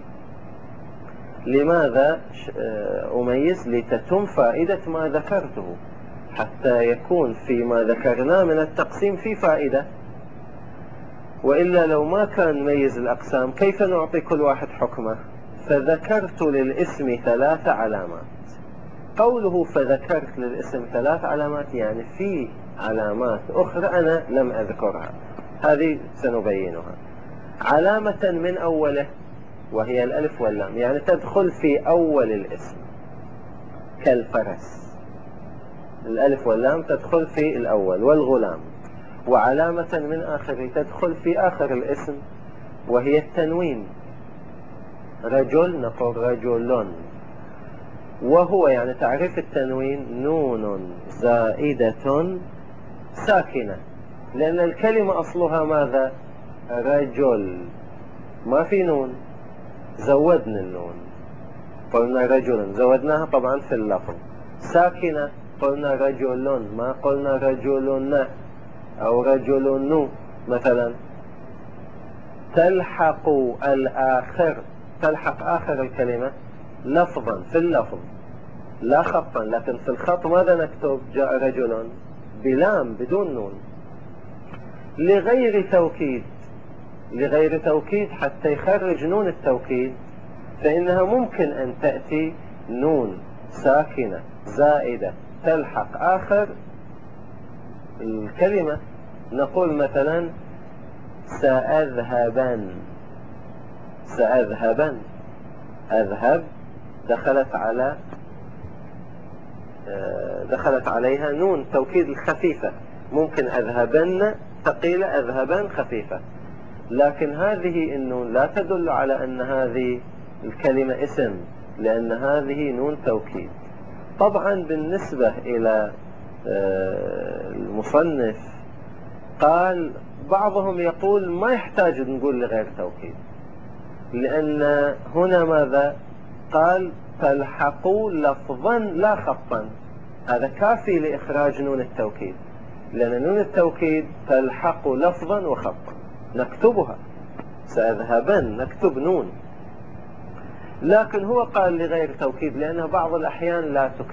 لماذا أميز؟ لتتم فائدة ما ذكرته، حتى يكون فيما ذكرناه من التقسيم في فائدة، وإلا لو ما كان ميز الأقسام كيف نعطي كل واحد حكمه؟ فذكرت للاسم 3 علامات. قوله فذكرت للاسم 3 علامات يعني في علامات أخرى أنا لم أذكرها، هذه سنبينها. علامة من أوله وهي الألف واللام، يعني تدخل في أول الاسم كالفرس، الألف واللام تدخل في الأول، والغلام. وعلامة من آخره تدخل في آخر الاسم وهي التنوين، رجل نقول رجلون. وهو يعني تعريف التنوين نون زائدة ساكنة، لأن الكلمة أصلها ماذا؟ رجل، ما في نون، زودنا النون، قلنا رجل، زودناها طبعا في اللفظ. ساكنة قلنا رجل، ما قلنا رجلنا أو رجل مثلا. تلحق الآخر، تلحق آخر الكلمة لفظا في اللفظ لا خطا، لكن في الخط ماذا نكتب؟ جاء رجل بلام بدون نون، لغير توكيد. لغير توكيد حتى يخرج نون التوكيد، فإنها ممكن أن تأتي نون ساكنة زائدة تلحق آخر الكلمة نقول مثلا سأذهبن. سأذهبن، أذهب دخلت عليها نون توكيد الخفيفة. ممكن أذهبن ثقيلة، أذهبن خفيفة، لكن هذه النون لا تدل على أن هذه الكلمة اسم، لأن هذه نون توكيد. طبعا بالنسبة إلى المصنف قال بعضهم يقول ما يحتاج نقول لغير توكيد، لأن هنا ماذا قال؟ تلحقوا لفظا لا خطا. هذا كافي لإخراج نون التوكيد، لأن نون التوكيد تلحق لفظا وخطا، نكتبها سأذهبن نكتب نون. لكن هو قال لغير توكيد لأنه بعض الأحيان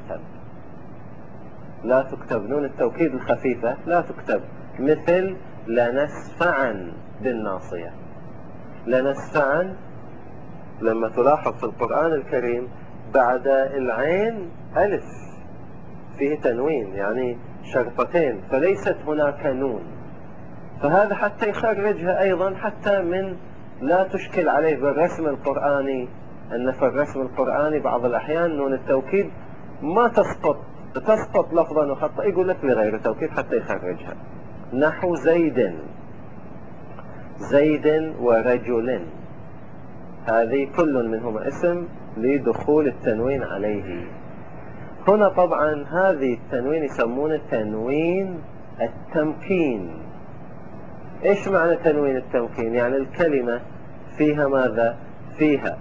لا تكتب نون التوكيد الخفيفة، لا تكتب، مثل لنسفعا بالناصية. لنسفعا لما تلاحظ في القرآن الكريم بعد العين ألف فيه تنوين، يعني شرطتين، فليست هناك نون. فهذا حتى يخرجها أيضا حتى من لا تشكل عليه بالرسم القرآني، أن في الرسم القرآني بعض الأحيان نون التوكيد ما تسقط لفظا وخطا، يقول لك لغير توكيد حتى يخرجها. نحو زيد ورجل، هذه كل منهما اسم لدخول التنوين عليه. هنا طبعا هذه التنوين يسمونه تنوين التمكين. ايش معنى تنوين التمكين؟ يعني الكلمة فيها ماذا؟ فيها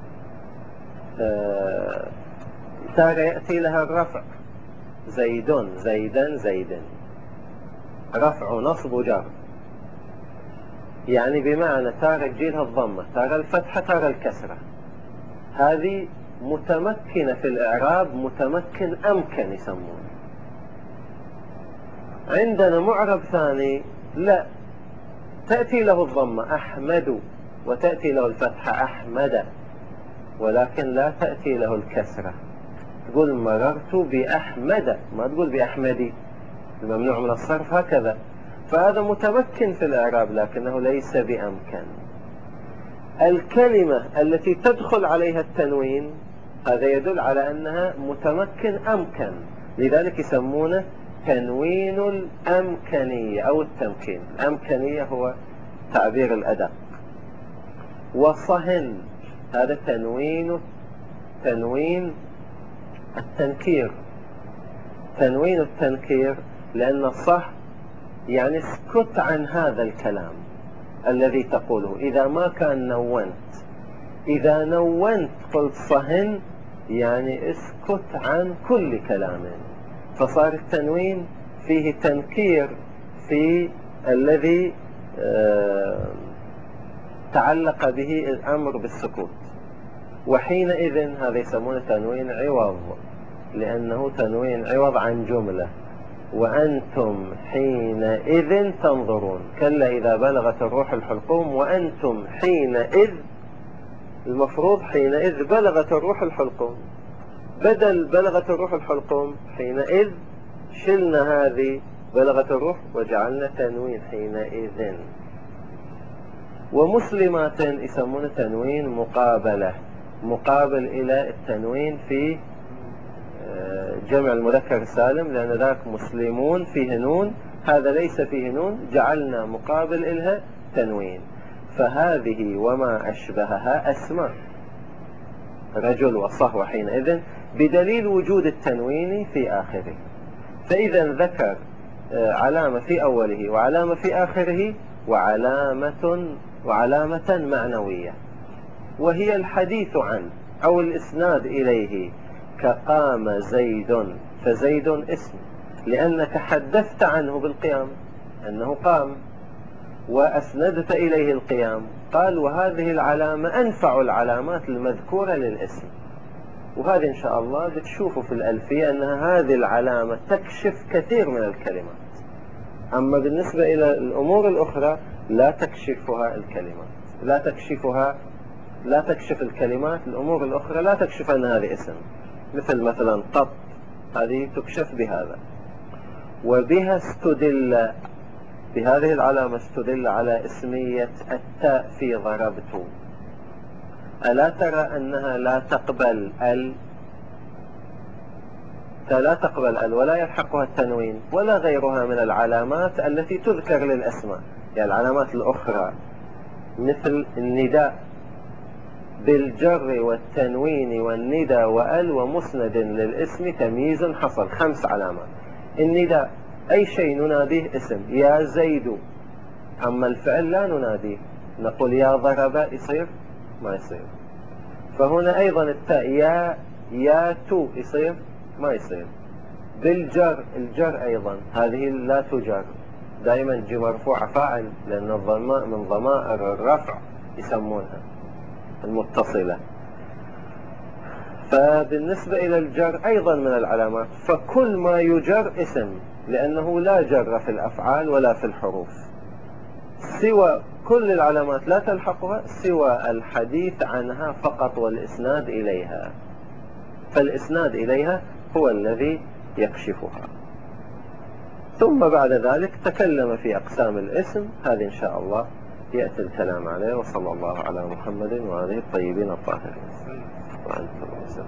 تارة يأتي لها الرفع، زيدون زيدا زيدا، رفع ونصب وجر، يعني بمعنى تارة تجيلها الضمة، تارة الفتحة، تارة الكسرة. هذه متمكنة في الإعراب، متمكن أمكن يسمونه. عندنا معرب ثاني لا، تأتي له الضمة أحمد، وتأتي له الفتحة أحمد، ولكن لا تأتي له الكسرة. تقول مررت بأحمد، ما تقول بأحمدي، الممنوع من الصرف هكذا. فهذا متمكن في الإعراب لكنه ليس بأمكن. الكلمة التي تدخل عليها التنوين هذا يدل على أنها متمكن أمكن، لذلك يسمونه تنوين الأمكنية أو التمكين. الأمكنية هو تعبير الأدق. وصهن، هذا تنوين التنكير. تنوين التنكير لأن صح يعني اسكت عن هذا الكلام الذي تقوله. إذا ما كان نونت، إذا نونت قلت صهن يعني اسكت عن كل كلام. فصار التنوين فيه تنكير في الذي تعلق به الأمر بالسكوت. وحينئذ هذا يسمونه تنوين عوض، لأنه تنوين عوض عن جملة. وأنتم حينئذ تنظرون، كلا إذا بلغت الروح الحلقوم، وأنتم حينئذ، المفروض حينئذ بلغت الروح الحلقوم، بدل بلغت الروح الحلقوم حينئذ شلنا هذه بلغت الروح وجعلنا تنوين حينئذ. ومسلمات يسمونه تنوين مقابلة، مقابل إلى التنوين في جمع المذكر السالم، لأن ذاك مسلمون فيه نون، هذا ليس فيه نون، جعلنا مقابل إلها تنوين. فهذه وما أشبهها أسماء، رجل وصهو حينئذ، بدليل وجود التنوين في آخره. فإذا ذكر علامة في أوله وعلامة في آخره وعلامة معنوية، وهي الحديث عنه أو الإسناد إليه، كقام زيد، فزيد اسم لأنك حدثت عنه بالقيام أنه قام وأسندت إليه القيام. قال وهذه العلامة أنفع العلامات المذكورة للاسم. وهذه إن شاء الله بتشوفوا في الألفية أنها هذه العلامة تكشف كثير من الكلمات. أما بالنسبة إلى الأمور الأخرى لا تكشفها الكلمات، لا تكشف الكلمات. الأمور الأخرى لا تكشف أن هذه اسم، مثلا قط، هذه تكشف بهذا. وبها استدل، بهذه العلامة استدل على اسمية التاء في ضربت. ألا ترى أنها لا تقبل لا تقبل ولا يلحقها التنوين ولا غيرها من العلامات التي تذكر للأسماء. يعني العلامات الأخرى مثل النداء بالجر والتنوين والندى ومسند للاسم تمييز حصل، 5 علامات. النداء أي شيء نناديه اسم، يا زيد. أما الفعل لا نناديه، نقول يا ضرب، يصير؟ ما يصير. فهنا أيضا التاء يا تو، يصير؟ ما يصير. بالجر، الجر أيضا هذه لا تجر، دائما تجي مرفوعة فاعل، لأن الضماء من ضمائر الرفع يسمونها المتصلة. فبالنسبة إلى الجر أيضا من العلامات، فكل ما يجر اسم، لأنه لا جر في الأفعال ولا في الحروف، سوى كل العلامات لا تلحقها سوى الحديث عنها فقط والإسناد إليها، فالإسناد إليها هو الذي يكشفها. ثم بعد ذلك تكلم في أقسام الاسم، هذه إن شاء الله يأتي الكلام عليه. وصلى الله على محمد وآله الطيبين الطاهرين. وأنتم